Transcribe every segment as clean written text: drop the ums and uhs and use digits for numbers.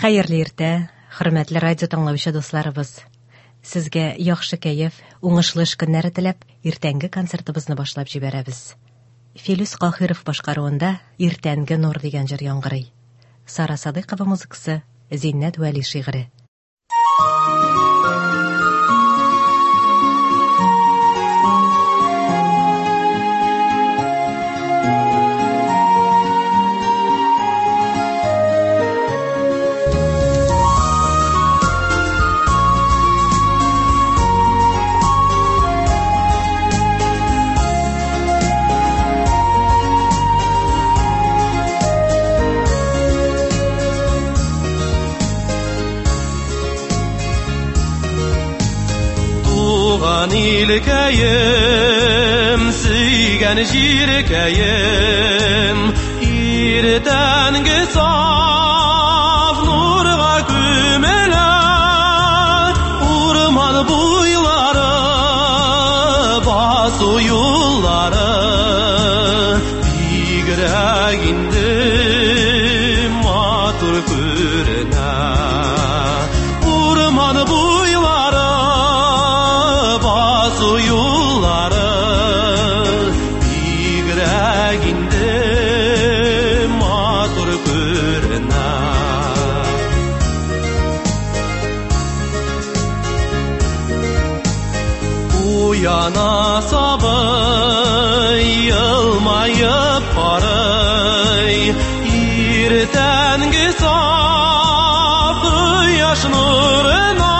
Хәерле иртә, хөрмәтле радио тыңлаучы дусларыбыз. Сезгә яхшы кәеф, уңышлы эш көннәре теләп, иртәнге концертыбызны башлап җибәрәбез. Филүс Каһиров башкаруында «Иртәнге нур» дигән җыр яңгырый. Сара Садыйкова музыкасы, Зиннәт Вәли шигыре. İlkəyim, süygən jirkəyim, irtəngi saf nurğa kümələ, urman buyları, basu yolları, bigrək indim matur kürünə, urman buyları, basu yolları, bigrək indim matur kürünə. Uyana sabay, yılmayıp paray, irtəngi saf yaş nuruna,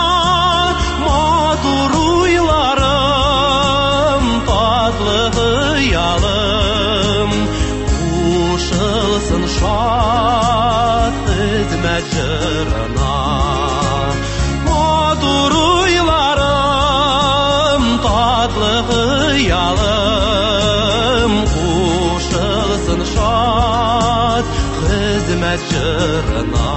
matur uylarım, tatlı hıyalım, uşılsın şad hizmet jırına. Matur uylarım, tatlı hıyalım, uşılsın şad hizmet jırına.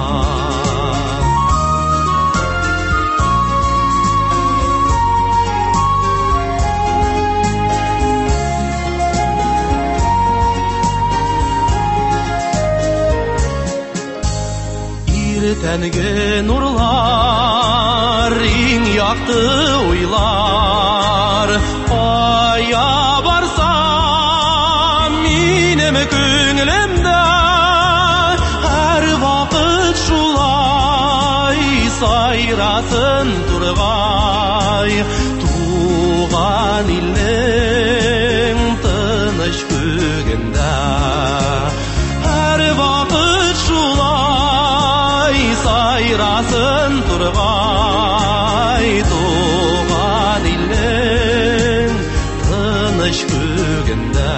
Irtəngi nurlar, iň yaktı uylar, aya barsam minim könglimde, her vakit şulay sayrasın turgay, tuğan ilning tыныç kөгünde, her vakit şulay sayrasın turgay, tuğan ilning tыныç kөгünde.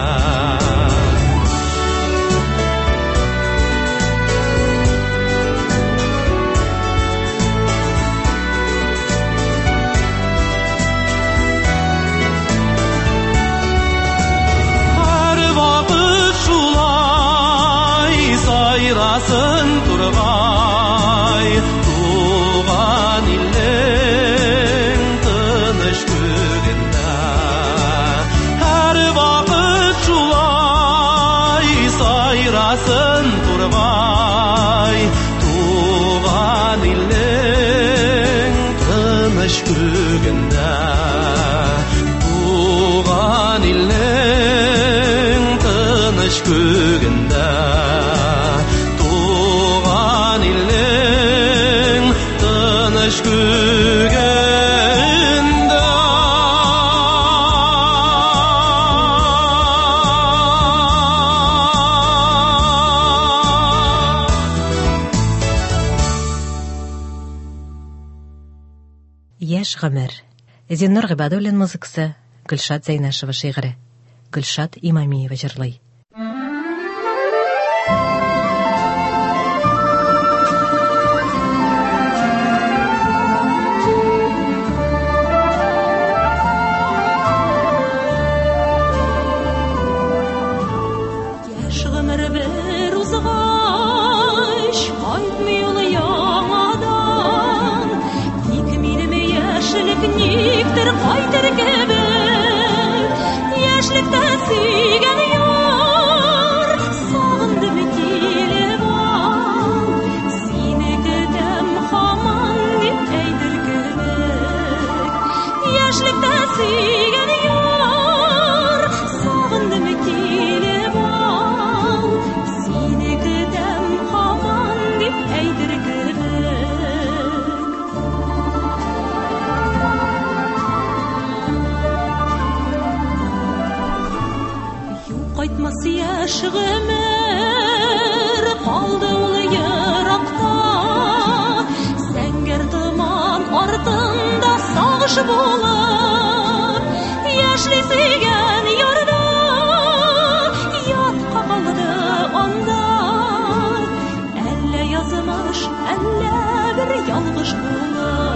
Her vakit şulay sayrasın turgay, tuğan ilning tыныç kөгünde. Her vakit şulay sayrasın turgay, tuğan ilning tыныç kөгünde. Tuğan ilning tыныç kөгünde. Tuğan ilning tыныç kөгünde. Яшь гомер. Зиннур Гыйбадуллин музыкасы, Гөлшат Зәйнәшева шигыре. Гөлшат Имамиева җырлый. Яшь гомер бер узгач, кайтмый ул яңадан, ник минем яшьлек никтер кайтыр кебек, яшьлектә сөйгән яр, сагындым килеп ал, сине bulur yaşlı sevgen yarda yatqa qaldı onda elle yazmış elle bir yalğış bulur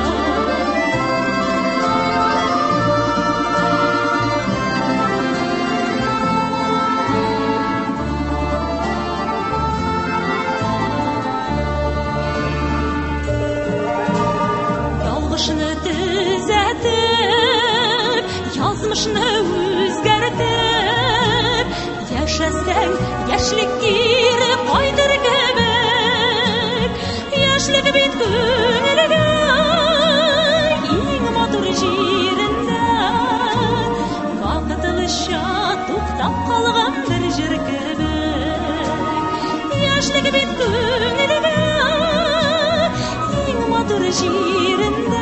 yazmışını özgərtib yaşasang yaşlik geri qaytar kebek yaşlik bit ko'ngliga eng motor jirində vaqtlicha to'xtab qolgan bir jir kebek yaşlik bit ko'ngliga eng motor jirində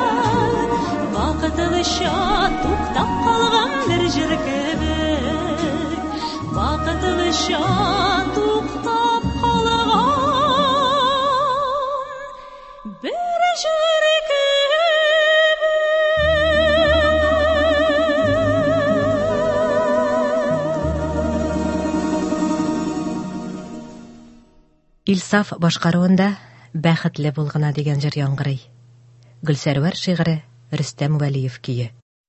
vaqtlicha to'xtab qolgan bir jir kebek vaqtlicha to'xtab qolgan bir jir Илсаф башкаруында бәхетле булгына дигән җыр яңгырый. Гөлсәрвәр шигыре Рөстәм Вәлиев кие.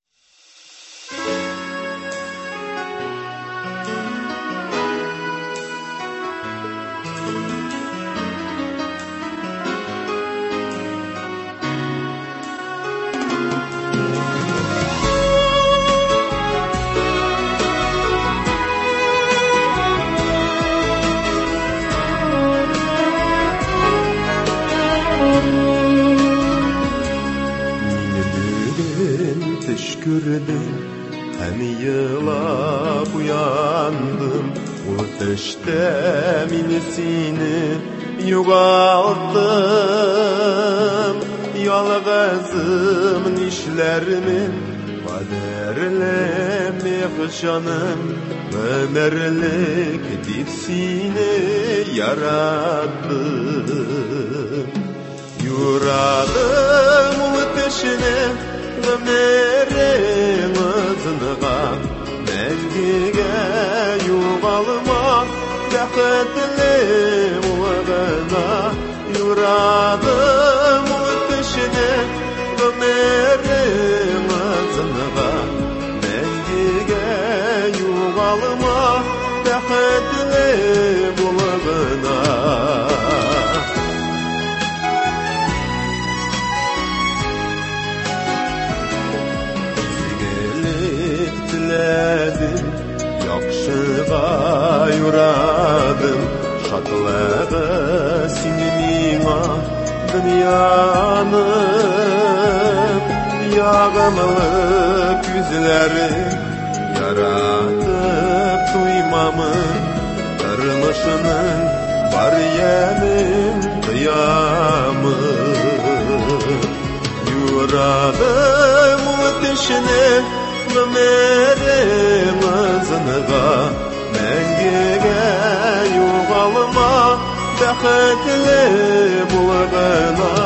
Hem yılap uyandım o teşte minisini yuvaldım yalgızımın işlerimin kaderlemi kışanım ömerlik dipsini yarattım yuradım o teşine ömerim azınığa Mengige yuvalma Dehedli uğrına Yuradım ötüşüne Ömerim azınığa Mengige yuvalma Dehedli uğrına Yaxşıға юрадым Шатлығы сені миңа Дүнияның яғымлы күзләрің Яратып туймамын Тұрмышының бар емін Қиямын Юрадым өтішіне Ömerim azınığa Mengige yuvalma Bexetli bulgına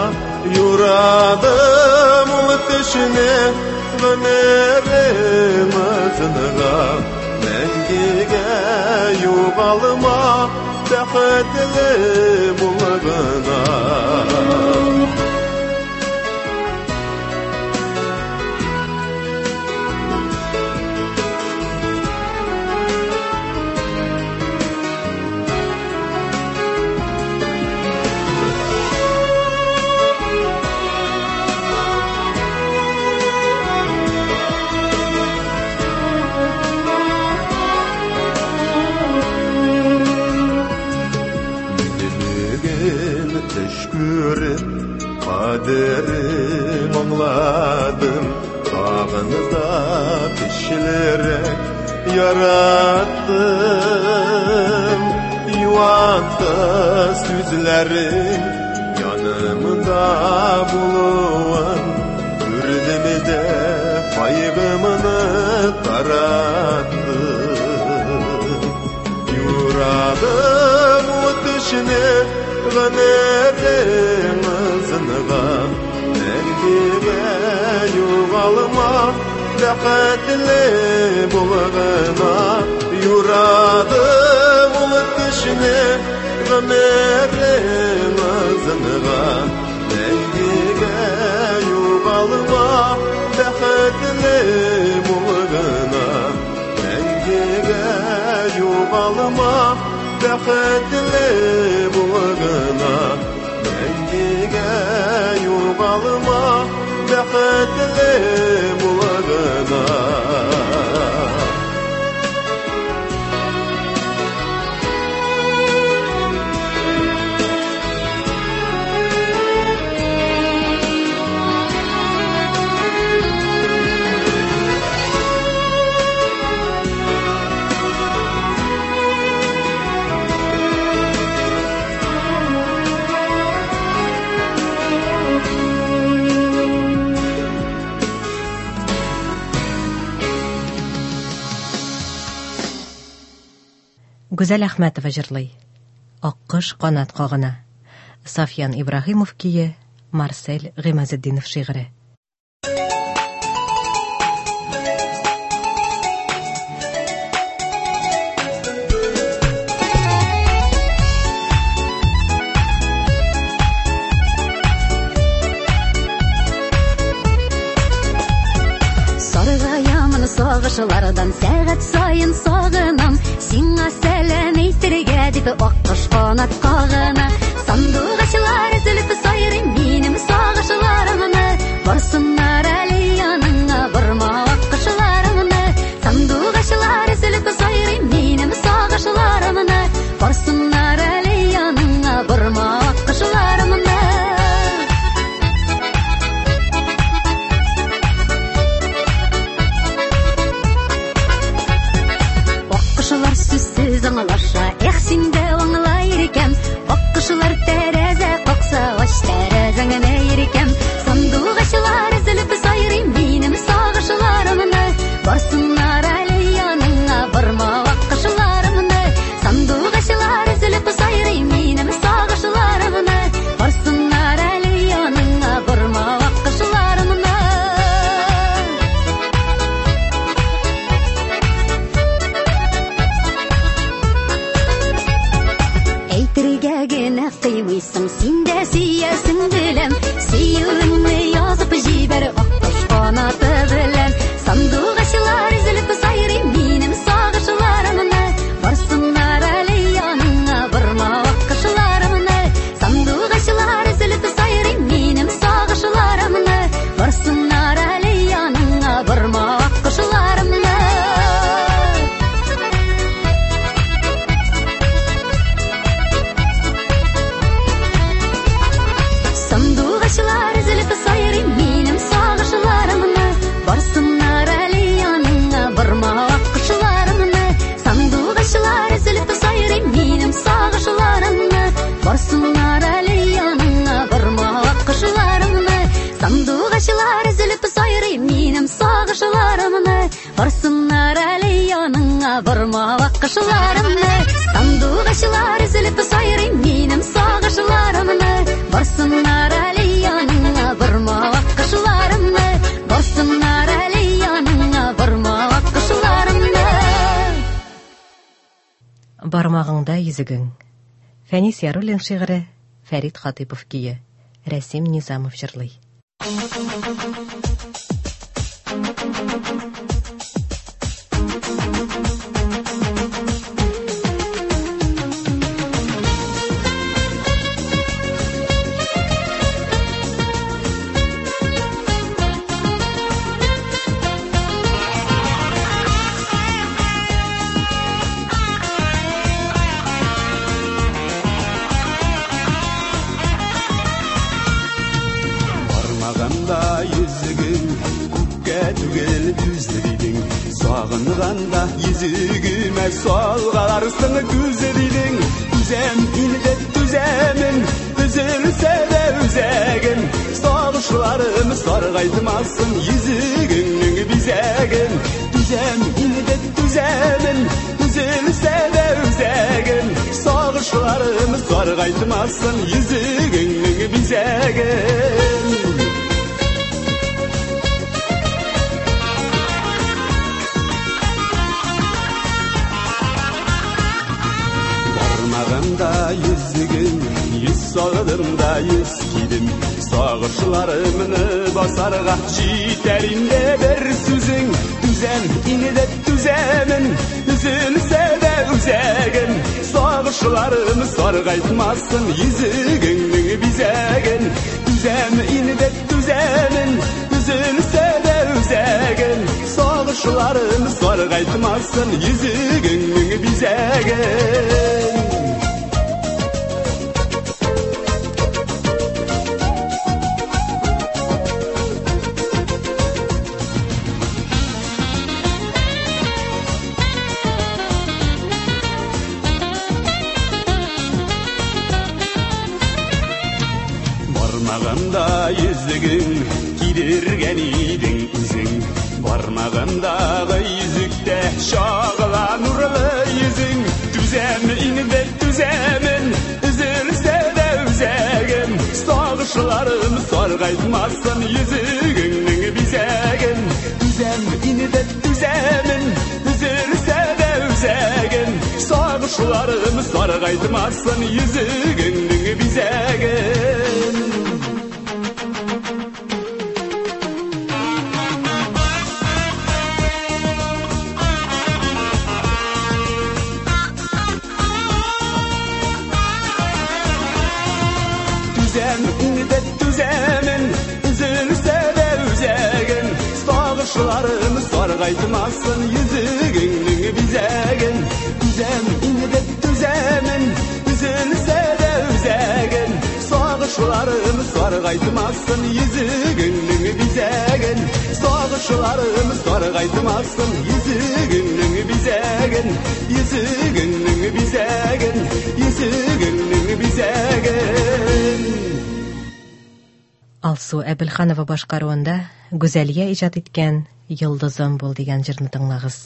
Yuradım ötüşüne Ömerim azınığa Mengige yuvalma Bexetli bulgına Kaderim anladım Dağınızda pişilerek yarattım Yuvanda süzlerim yanımda bulunan Ürdümüzde kaygımını tarattım Yuradım ötüşüne Ömerim azınığa мәңгіге юғалма бәқәтлі болғына юрадым ұлы кішіне ғымерін азынға мәңгіге юғалма бәқәтлі болғына мәңгіге юғалма бәқәтлі болғына мәңгіге юғалма бәқәтлі болғына Гүзәл Әхмәтова җырлый. Аккыш канат кагына. Сафьян Ибраһимов кие, Марсель Гыймазетдинов шигыре. Сагышлардан сәгать сайын сагынам, сиңа сәлам әйтергә дип аккыш канат кагына. Сандугачлар өзелеп сайрый минем сагышларымны, барсыннар әле яныңа барма аккышларымны. Сандугачлар өзелеп сайрый минем сагышларымны, барсыннар әле яныңа барма аккышларымны. Сүзсіз аңлаша, синде аңлайыр икән. Аккышлар тәрәзә какса, аш тәрәзәңне иркәм. Сандугачлар өзелеп сайрый минем сагышларымны, барсыннар әле яныңа барма аккышларымны. Сандугачлар өзелеп сайрый минем сагышларымны, барсыннар әле яныңа барма аккышларымны. Кыймыйсың, син дә сөясең беләм, сөюеңне язып җибәр аккыш канаты белән. Сандугачлар өзелеп сайрый минем сагышларымны, барсыннар әле яныңа барма аккышларымны. Сандугачлар өзелеп сайрый минем сагышларымны, барсыннар әле яныңа барма аккышларымны. Сандугачлар өзелеп сайрый минем сагышларымны, барсыннар әле яныңа барма аккышларымны. Сандугачлар өзелеп сайрый минем сагышларымны, барсыннар әле яныңа барма аккышларымны. Сандугачлар өзелеп сайрый минем сагышларымны, барсыннар әле яныңа барма аккышларымны. Сандугачлар өзелеп сайрый минем сагышларымны, барсыннар әле яныңа барма аккышларымны, барсыннар әле яныңа барма аккышларымны. Бармагыңда йөзегең. Фәнис Яруллин шигыре, Фәрит Хатипов кие, Рәсим Низамов җырлый. Сағынғанда езігіме салғаларсың күзелдің. Түзем инде түземін, үзілсе де үзегін. Сағышларым сарғайтмасын езігіңнің бизегін. Түзем инде түземін, үзілсе де үзегін. Сағышларым сарғайтмасын езігіңнің бизегін. sağdımda eskidім Sağışlarımını basarga Jiterimde bir süzün Düzem inide düzemin Üzülse de üzegin Sağışlarımı sargaytmasın Yüzügünün bizegin Düzem inide düzemin Üzülse de üzegin Sağışlarımı sargaytmasın Yüzügünün bizegin Barmağımda yüzüğün gidirgen idin üzün Barmağımda yüzükte şağla nurlu yüzün Düzem inide düzemin üzülse de üzegin Sağışlarım sargaytmasın yüzüğünün bizegin Düzem inide düzemin üzülse de üzegin Sağışlarım sargaytmasın yüzüğünün bizegin Düzeminde düzemin üzülse de üzegin Sağışlarım sargaytmasın yüzüğünün bizegin Düzeminde düzemin üzülse de üzegin Sağışlarım sargaytmasın yüzüğünün bizegin Sağışlarım sargaytmasın yüzüğünün bizegin Yüzüğünün bizegin Yüzüğünün bizegin Алсу Әбілханова башкаруында Гүзәлия иҗат иткән Йылдызым бул дигән җырны тыңлагыз.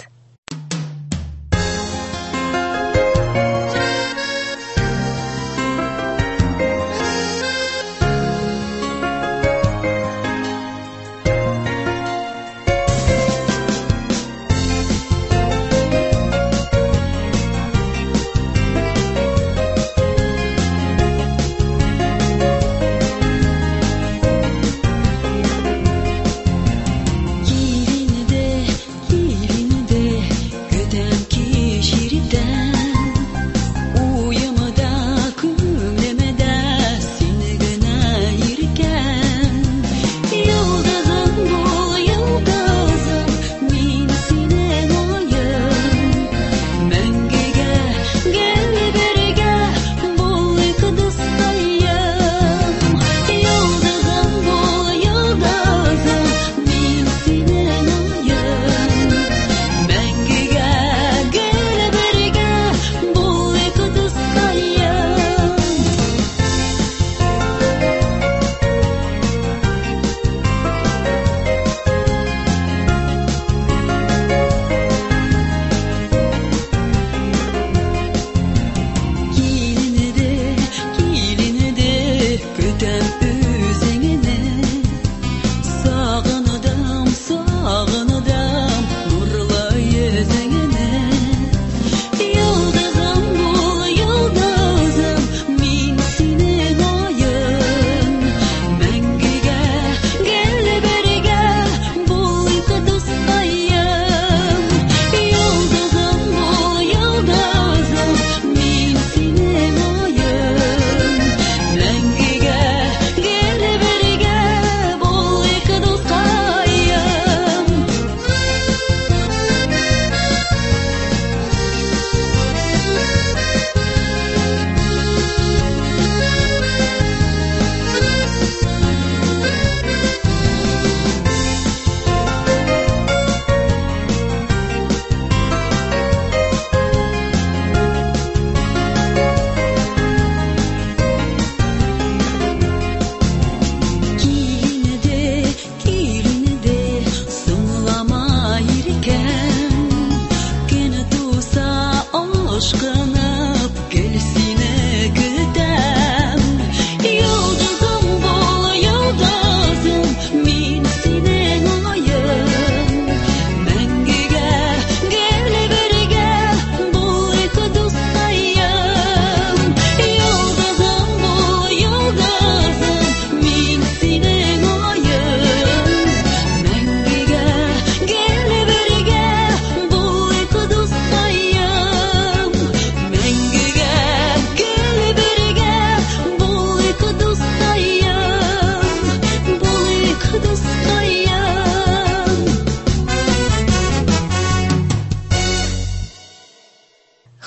Yerinde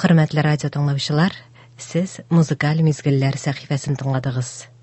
Хөрмәтле радио тыңлаучылар, сез музыкаль мизгелләр сәхифәсен тыңладыгыз.